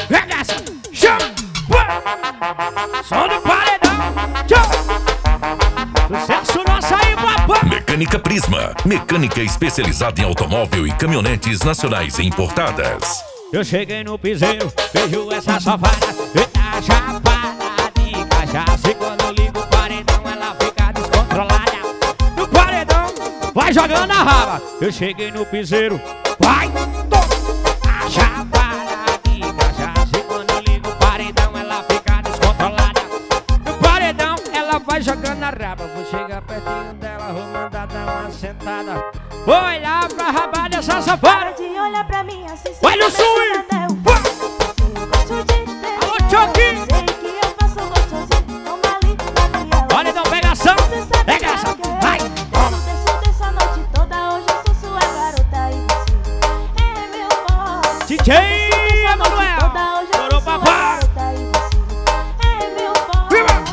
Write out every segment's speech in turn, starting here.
Pega essa. Chama. Som do paredão. Sucesso nosso aí, papai. Mecânica Prisma. Mecânica especializada em automóvel e caminhonetes nacionais e importadas. Eu cheguei no piseiro, vejo essa safada. Eita chapada de cachaça. E quando ligo o paredão, ela fica descontrolada. No paredão, vai jogando a raba. Eu cheguei no piseiro, vai, toma. A chapada de cachaça. E quando ligo o paredão, ela fica descontrolada. No paredão, ela vai jogando a raba. Vou chegar pertinho dela, vou mandar dar uma sentada. Vou olhar pra raba dessa safada. De olhar pra mim assim. Olha o swing! Alô, Choque! Sei que eu faço gostosinho. Toma ali, bate ela. Olha, então pega ação! Pega essa! Vai! Desço dessa noite toda. Hoje eu sou sua garota e você é meu forte. DJ Toda Emanuel! hoje eu Chorou sou sua papai! garota e você é meu forte.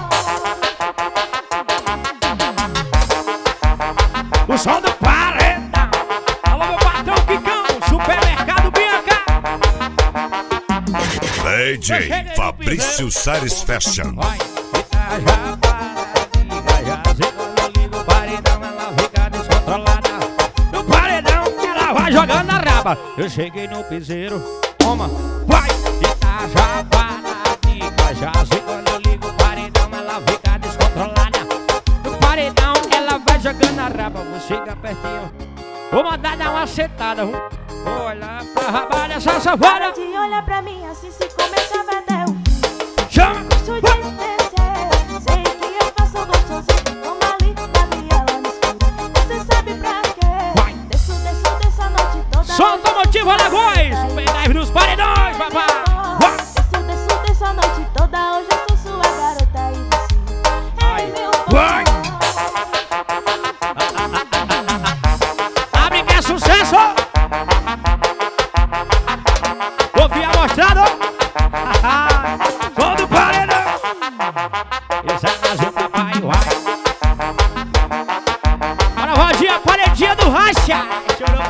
O som do paredão! Alô, meu patrão Kikão! Supermercado Bianca! DJ Fabrício Sares Fashion. Vai! Eita, já para de gajas. E quando eu ligo o paredão, ela fica descontrolada. No paredão, ela vai jogando a raba. Eu cheguei no piseiro, toma, vai! Eita, já para de gajas. E quando eu ligo o paredão, ela fica descontrolada. No paredão, ela vai jogando a raba. Vou chegar pertinho, vou mandar dar uma sentada. Vou olhar pra raba dessa safada. De olhar pra mim assim se começa a vender. Chama! Gosto de descer. Sei que eu faço gostosinho. Toma ali, bate ela no escuro. Você sabe pra Vai. quê? Desço dessa noite toda. Som automotivo Alagoas! Pendrive nos paredões, papai! Vai. Desço dessa noite toda. Hoje eu sou sua garota e você é meu Vai. Abre que é sucesso! Ouvi a mostrada! Som do paredão! Esse é mais um papai, vai! Bora, Rodinha, paredinha do racha! Chorou